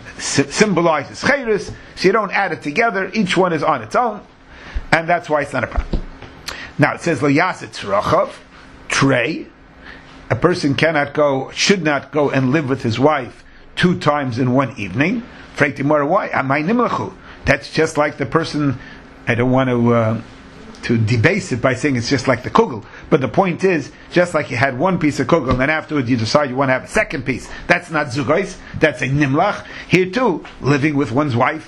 symbolizes Cheirus, so you don't add it together, each one is on its own, and that's why it's not a problem. Now it says Lo Yaset Tzrachav, Trey, a person cannot go, should not go and live with his wife two times in one evening. Why? That's just like the person. I don't want to uh, to debase it by saying it's just like the kugel, but the point is, just like you had one piece of kugel and then afterwards you decide you want to have a second piece. That's not zugais. That's a nimlach. Here too, living with one's wife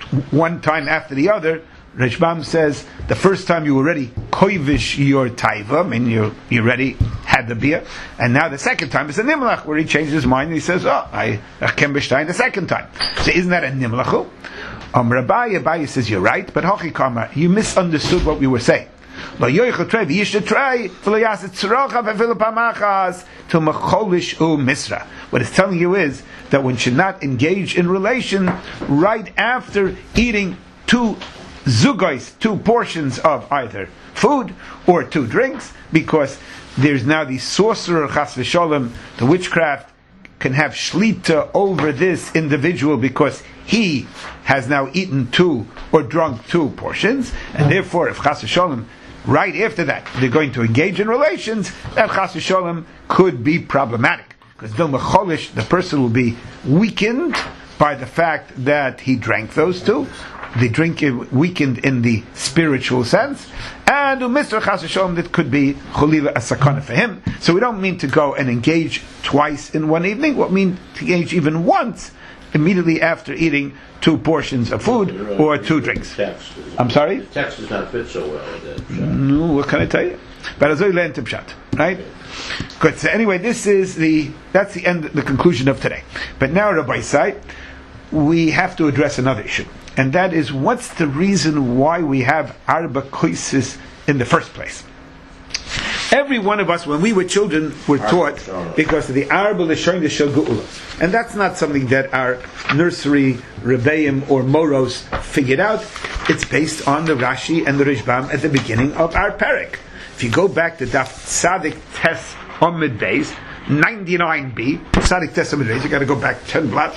one time after the other. Rishbam says the first time you already koivish your taiva, I mean you you already had the beer, and now the second time it's a nimlach where he changes his mind and he says, oh, I can b'shtein the second time. So isn't that a nimlachu? Um, Rabbi Abaye says you're right, but Hochi Kama, you misunderstood what we were saying. Lo yoichel trei, you should try v'lo yaset tzrocha v'filu pamachas to mecholish u misra. What it's telling you is that one should not engage in relation right after eating two zugais, two portions of either food or two drinks, because there's now the sorcerer chas v'sholem, the witchcraft can have shlita over this individual because he has now eaten two or drunk two portions, and therefore if chas v'sholem right after that they're going to engage in relations, that chas v'sholem could be problematic, because the person will be weakened by the fact that he drank those two. The drink weakened in the spiritual sense, and Mister Chas v'Sholom, that could be Cholila a sakana for him. So we don't mean to go and engage twice in one evening. We mean to engage even once, immediately after eating two portions of food or two drinks. I'm sorry? The text does not fit so well with that. No, what can I tell you? But as I learned to pshat, right? Good. So anyway, this is the that's the end, the conclusion of today. But now, Rabbi Sai, we have to address another issue. And that is, what's the reason why we have arba koises in the first place? Every one of us, when we were children, were taught because of the arba l'shoyne shel geula, and that's not something that our nursery rebbeim or moros figured out. It's based on the Rashi and the Rishbam at the beginning of our perek. If you go back to Daf Tzadik Tes Omid Beis ninety-nine b, Tzadik Tes Omid Beis, you got to go back ten blats.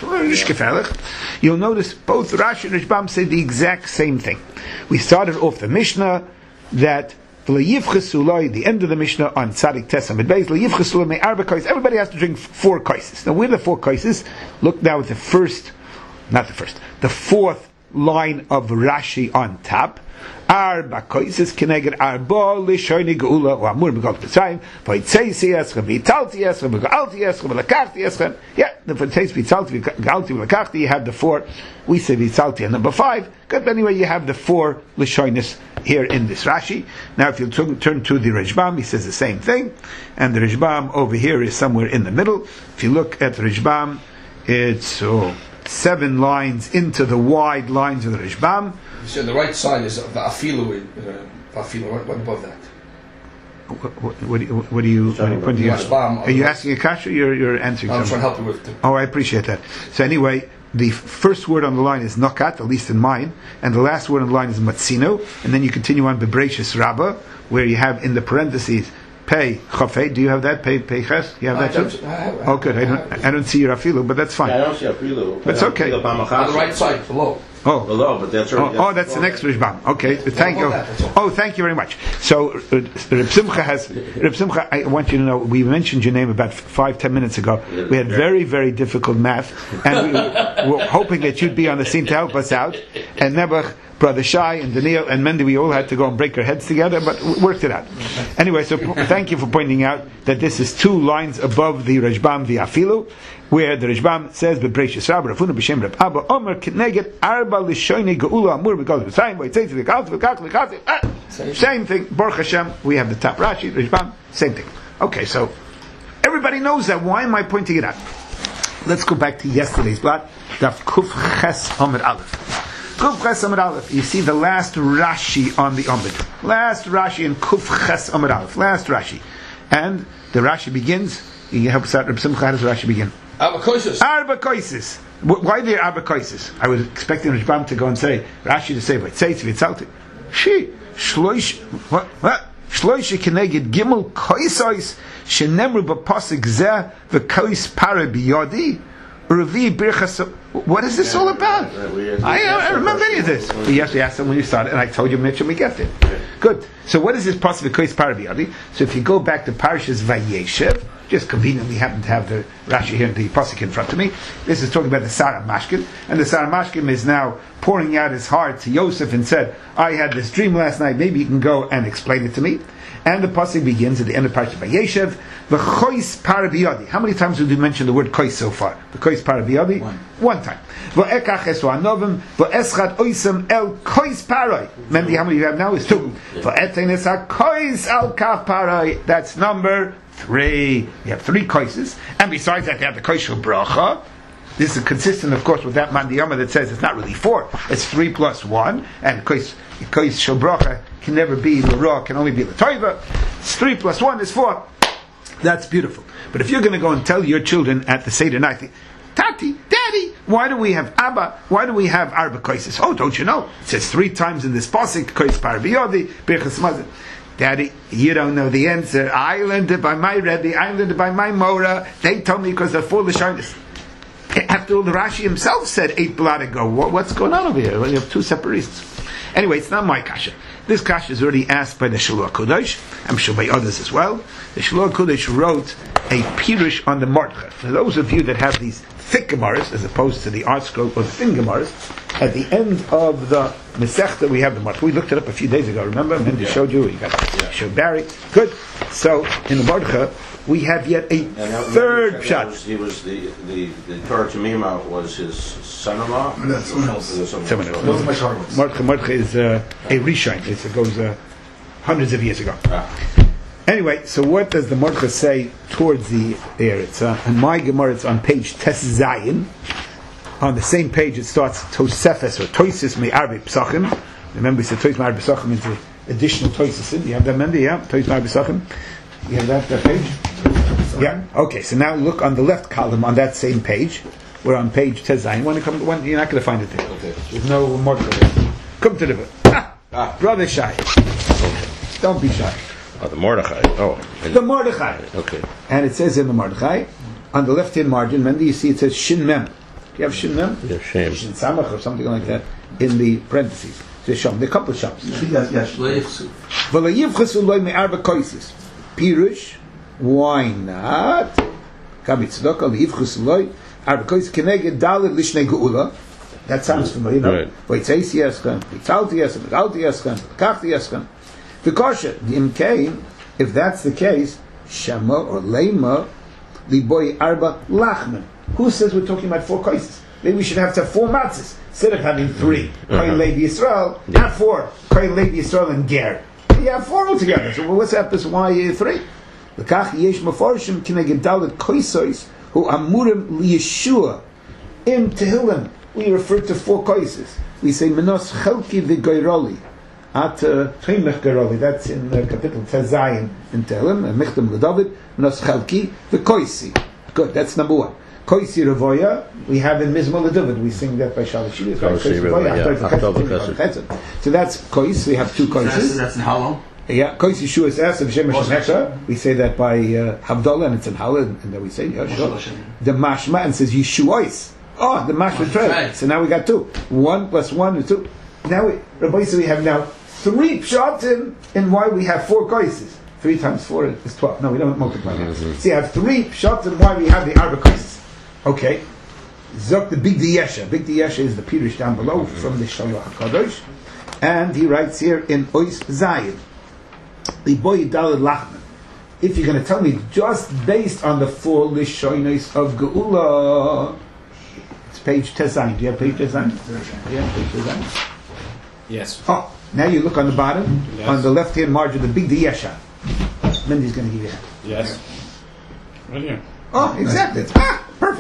You'll notice both Rashi and Rishbam say the exact same thing. We started off the Mishnah that the end of the Mishnah on Tzadik Tes Amid Beis, everybody has to drink four kaises. Now, where are the four kaises? Look now at the first, not the first, the fourth line of Rashi on top. Arba kaises keneged arba lishoyni geula or amur begot b'tzayim v'itzeisi eschem v'italti eschem v'galti eschem v'lakachti eschem. Yeah, the v'itzeisi v'italti v'galti v'lakachti, you have the four. We say v'italti and number five. But anyway, you have the four lishoynis here in this Rashi. Now, if you t- turn to the Rishbam, he says the same thing, and the Rishbam over here is somewhere in the middle. If you look at the Rishbam, it's oh, seven lines into the wide lines of the Rishbam. So the right side is the afilu, uh, afilu, what, what above that? What, what, what do you, what do you, what do you are you asking a kasha or you're, you're answering I'm something? trying to help you with it. Oh, I appreciate that. So anyway, the first word on the line is nakat, at least in mine, and the last word on the line is matzino, and then you continue on bebrachis rabbah, where you have in the parentheses pei chafei. Do you have that? Pei pei ches? You have I that too? Oh, good. I don't, I don't see your afilu, but that's fine. Yeah, I don't see afilu. But it's okay. On the right side, below. Oh, below, but that's oh, oh, that's the next Rishbam. Okay, thank you. Oh, thank you very much. So, uh, Reb Simcha has. Reb Simcha, I want you to know, we mentioned your name about five, ten minutes ago. We had very, very difficult math, and we were hoping that you'd be on the scene to help us out. And Nebuch, Brother Shai, and Daniel, and Mendy, we all had to go and break our heads together, but we worked it out. Anyway, so thank you for pointing out that this is two lines above the Rishbam, the Afilu, where the Rishbam says, "Bebrachis Rabba Rafuna b'Shem Reb Abba Omer Kneged Arba Lishoyne Geula Amur B'Gol B'Tzayim V'Yitzei V'Kal V'Kach V'Kach." Same thing. Baruch Hashem. We have the top Rashi, Rishbam. Same thing. Okay, so everybody knows that. Why am I pointing it out? Let's go back to yesterday's blot. Daf Kuf Ches Amud Aleph. Kuf Ches Amud Aleph. You see the last Rashi on the Amud. Last Rashi in Kuf Ches Amud Aleph. Last Rashi. And the Rashi begins. You help us out, Reb Simcha. How does Rashi begin? Arba Koises. Arba Koises. Why are there Arba Koises? I was expecting Rishbam to go and say, Rashi to say, but say it's Vitzalti. She, Shloish, what, what? Shloish Keneged Gimel Koisois, Shenemru Bapasik Zeh, V'Kois Para Biyodi, Revi Birchas. What is this all about? I, I remember any of this. We actually asked them when you started, and I told you, Mitchell, we get it. Good. So what is this Pasuk V'Kois Para Biyodi? So if you go back to Parashas Vayeshev, just conveniently happen to have the Rashi here, the Pasuk in front of me. This is talking about the Sarah Mashkin, and the Sarah Mashkin is now pouring out his heart to Yosef and said, I had this dream last night, maybe you can go and explain it to me. And the Pasuk begins at the end of Parashat Vayeshev, V'chois parabiyadi. How many times did we mention the word kois so far? V'chois parabiyadi? One. One time. V'ekach eswa anovim, v'eschad oisem el kois paroi. Mendy, how many you have now? Is two. V'etein es ha-kois al kaf paroi. That's number three. You have three koises. And besides that, you have the kois shel bracha. This is consistent, of course, with that mandiyama that says it's not really four. It's three plus one. And kois, kois shel bracha can never be l'ra, can only be l'toiva. It's three plus one is four. That's beautiful. But if you're going to go and tell your children at the Seder night, Tati, Daddy, why do we have Abba? Why do we have Arba Koises? Oh, don't you know? It says three times in this Pasuk, Kois Parabiyodi, Birchas Mazon. Daddy, you don't know the answer. I learned it by my Rebbe, I learned it by my Mora. They told me because they're full of shyness. After all, the Rashi himself said eight blood ago. What, what's going on over here? Well, you have two separate reasons. Anyway, it's not my kasha. This kasha is already asked by the Shalua Kodesh. I'm sure by others as well. The Shalua Kodesh wrote a pirush on the Mordechai. For those of you that have these thick Gemaras, as opposed to the art scroll or the thin Gemaras, at the end of the Masechta we have the Mordechai. We looked it up a few days ago, remember? Mendy yeah. showed you, you got yeah. showed Barry. Good. So, in the Mordechai, we have yet a third shot. Was, he was the the the Torah Tamima was his son-in-law. No, someone else. Someone else. Those are my short ones. Mordechai, Mordechai is uh, a Rishon. It goes uh, hundreds of years ago. Ah. Anyway, so what does the Mordechai say towards the air? It's uh, in my Gemara. It's on page Tes Zayin. On the same page, it starts Tosefes or Toisis Me Arbi Psachim. Remember, we said Toisis Me Arbi Psachim is the additional Toisis. You have that, Mendy? Yeah, Toisis Me Arbi Psachim. You have that, that page? Yeah. Okay. So now look on the left column on that same page. We're on page Tezayin. When it comes, when you're not going to find it there. Okay. There's no more. Come to the book. Ah, ah. Brother Shy. Okay. Don't be shy. Oh, the Mordechai. Oh, the Mordechai. Okay. And it says in the Mordechai on the left-hand margin, Mendy, you see it says Shin Mem. Do you have Shin Mem? Yeah, Shin. Shin Samach or something like that in the parentheses. There's Sham. There are a couple of Shams. Yes. Yes. V'layivchas u'loy me'arba koises. Pirush. Why not? That sounds familiar, no? Right. The Kasha, if that's the case, Shema or Lema, the boy Arba Lachman. Who says we're talking about four koises? Maybe we should have to have four matzahs instead of having three. Koy Levi Yisrael, not four. Koy Levi Yisrael and Ger. You have four altogether. So what's up? Why three? L'kach yesh mafarshim kineged dalet koisos who amurim liyeshua im tehillim. We refer to four koises. We say menos chelki v'goyroli at trimech goyroli. That's in uh, capital Tezayin in Tehillim and Michtam l'David. Menos chelki v'koisi. Good. That's number one. Koisi revoya we have in Mizmor l'David. We sing that by Shalashili. So that's kois. We have two koises. That's in how long? Yeah, Kois Yeshua is Esav Shem Hashem. We say that by uh, Havdalah, and it's in Hala, and then we say, yeah, sure. The Mashma, and says Yeshuais. Oh, the Mashma trade. So now we got two. One plus one is two. Now, we, Rabbi, so we have now three pshatim in why we have four koises. Three times four is twelve. No, we don't multiply that. Mm-hmm. So you have three pshatim why we have the Arba koises. Okay. Zok the Big Diyesha. Big Diyesha is the Pirush down below mm-hmm. from the Shalach HaKadosh. And he writes here in Ois Zayin. The boy Daled Lachman. If you're going to tell me just based on the four Lishonos of Geula, it's page Tezayin. Do you have page Tezayin? Yeah, page Tezayin. Yes. Oh, now you look on the bottom, yes. On the left-hand margin, the big Diyesha. Mendy's going to give you that. Yes. Right here. Oh, exactly. Ah, perfect.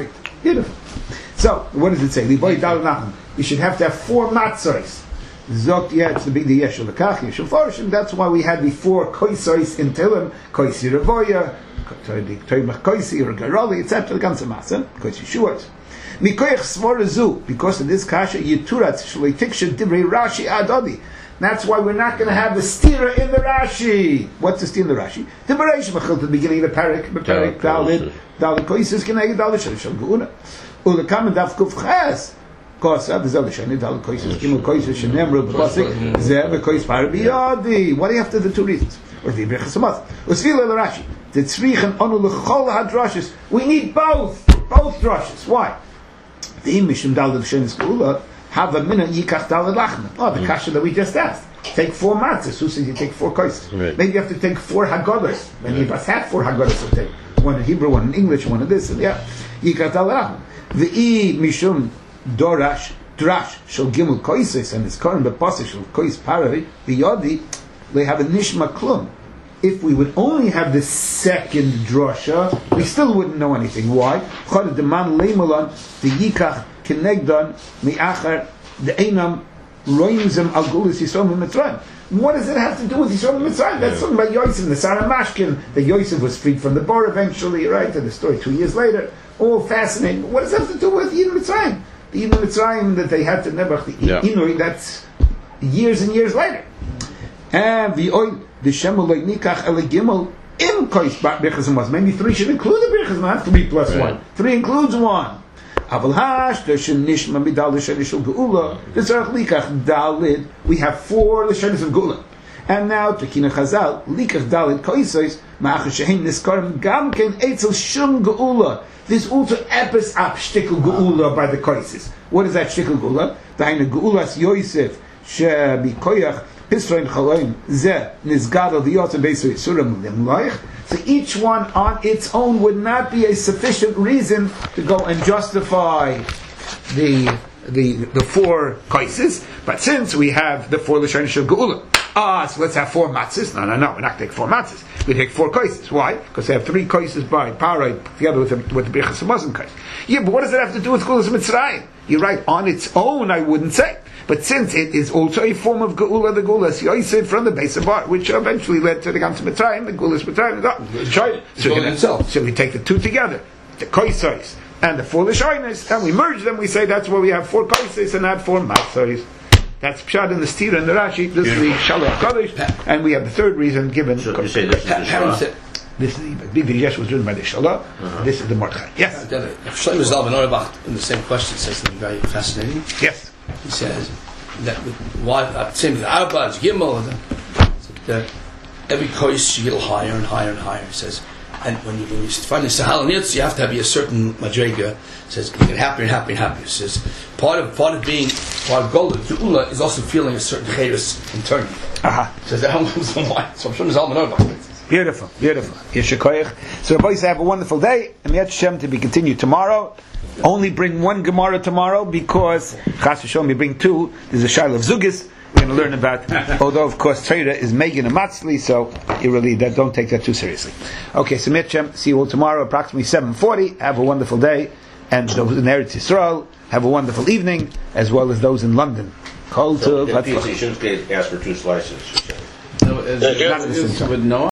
Beautiful. So, what does it say? Liboy dal nachem. You should have to have four matzos. Zot, yeah, it's the big the yeshul lekach, yeshul forshim. That's why we had before koisos in Tilim, koisi revoya, toimach koisi or garoli, et cetera. The ganze matzah, koisi shuot. Mikoyach svarazu, because of this kasha yiturat shleitik divrei Rashi adodi. That's why we're not going to have the stira in the Rashi. What's the stira in the Rashi? The Bereish Machil at the beginning of the parak, the parak Dalid, Dalid Koises Keneged Dalid Shel Shel Geuna. Ulekam and Daf Kuf Ches. Kosa, the Zol Shani Dalid Koises Gimel Koises Shenemru B'Pasik Zeh B'Kois Parabiyadi. What do you have to the two reasons? Or the Ibrich Hamath. Usfil El Rashi. The Tzrichen Onu L'Chol Hadrashis. We need both, both drushes. Why? The Imishim Dalid Shenis Geula. Have a minute yikach daled lachma. Oh, the kasha that we just asked. Take four matzahs. Who says you take four koises? Right. Maybe you have to take four haggadahs. Maybe you must have four haggadahs to take. One in Hebrew, one in English, one in this, and yeah. Yikach daled lachma. V'i mishum dorash drash shel gimel koises and it's current bepasik shel kois paravi v'yodi they have a nishma klum. If we would only have the second drasha, we still wouldn't know anything. Why? Chad deman leimalan the yikach Kenegdan mi'achar the einam roimzem al gulis Yisrael mitzrayim. What does it have to do with Yisrael mitzrayim? That's something about Yosef, the Sarah Mashkin. That Yosef was freed from the bar eventually, right? And the story two years later. All fascinating. What does it have to do with Yidin Mitzrayim? The Yidin Mitzrayim that they had to Nebuch the yeah. Inui. That's years and years later. And the oil the Shemeloi Nikach Ele Gimel im Kois Birchas Hamaz. Maybe three should include the Birchas Hamaz. Three plus right. one. Three includes one. Aval hash deshin nishma midal l'shenishul geula. L'tzarach likach dalid. We have four l'shenis of geula, and now tekina chazal likach dalid koisos ma'achar shehem niskarim gam ken etzel shum geula. This also epis up shtickle geula by the koisos. What is that shtickle geula? Daina geulas Yosef she bikoyach pisrain chaloim ze nizgado v'yotzem beisu yisurim limloich. So each one on its own would not be a sufficient reason to go and justify the the the four kaises. But since we have the four l'shayin shel geula, ah, so let's have four matzahs. No, no, no, we're not going to take four matzahs. We take four kaises. Why? Because they have three kaises by parai together with the, with the birchas hamazon kais. Yeah, but what does it have to do with geulas mitzrayim? You're right. On its own, I wouldn't say. But since it is also a form of geula, the geulas Yosef from the base of bar, which eventually led to the Gans Mitzrayim, the geulas Mitzrayim, so, so, gonna, so we take the two together, the koisos and the four l'shoynes, and we merge them. We say that's why we have four koisos and not four matzos. That's pshat in the stira and the Rashi. This is the Shalach Kodesh, and we have the third reason given. So you say this is the Shalach. This is the Big Yesh was written by the Shalach. Uh-huh. This is the Mordechai. Yes. Shlomo Zalman Auerbach in the same question says something very fascinating. Yes. He says that why uh, same with Arba, Gimel, that every kois you get higher and higher and higher. He says, and when you, when you find the Sahal Nitz, you have to have a certain madrega. Says you get happier and happier and happier. He says part of part of being part of Golden Geula is also feeling a certain chayus internally. Aha. Uh-huh. Says that helps why. So I'm sure there's Zalman Auerbach. Beautiful, beautiful. Yeshikoyach. So, boys, have a wonderful day, and Yet Shem to be continued tomorrow. Only bring one Gemara tomorrow because Chas v'Shalom, we bring two. There's a Shaila of Zugis. We're going to learn about. Although, of course, Torah is Megan and Matzli, so you really that, don't take that too seriously. Okay, so Yet Shem, see you all tomorrow, approximately seven forty. Have a wonderful day, and those in Eretz Yisrael have a wonderful evening, as well as those in London. Kol so, Tov. You shouldn't ask for two slices. No, is, is, is, with Noah?